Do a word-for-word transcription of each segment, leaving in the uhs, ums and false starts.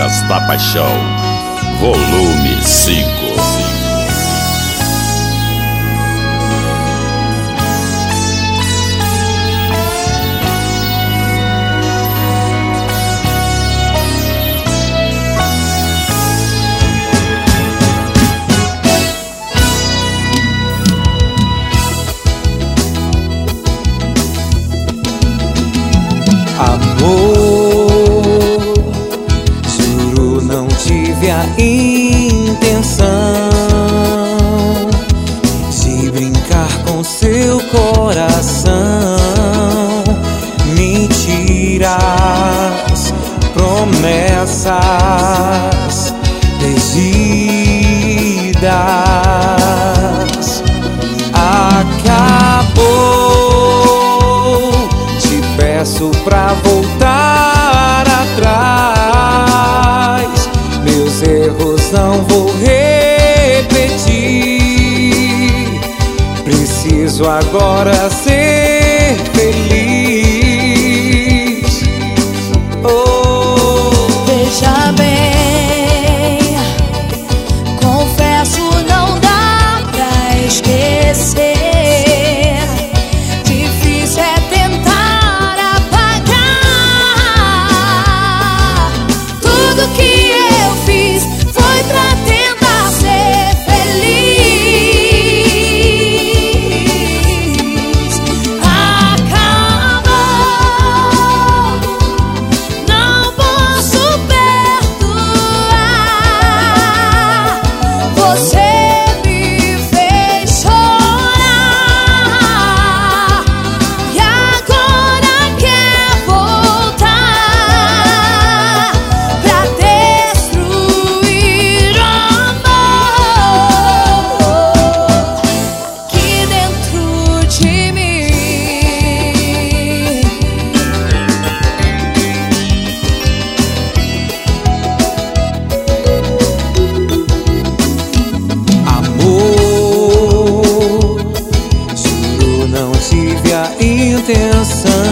Marcas da Paixão, volume cinco. Amor, juro não tive a intenção de brincar com seu coração. Mentiras, promessas perdidas. Acabou, te peço pra voltar atrás. Meus erros não vou repetir. Preciso agora ser feliz. Oh, veja bem, confesso não dá pra esquecer. Difícil é tentar apagar. Tudo que eu fiz foi pra tentar ser feliz. Acabou, não posso perdoar. Você me fez chorar e agora quer voltar pra destruir o amor que dentro de mim. amor, juro não tive a intenção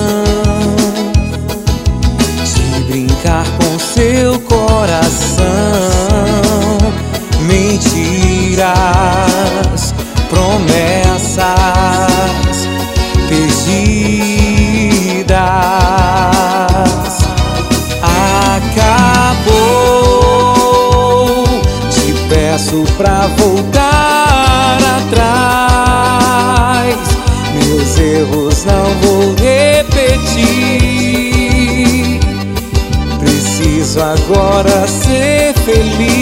de brincar com seu coração. Mentiras, promessas perdidas. Acabou, te peço pra voltar atrás. Meus erros não vou repetir. Preciso agora ser feliz.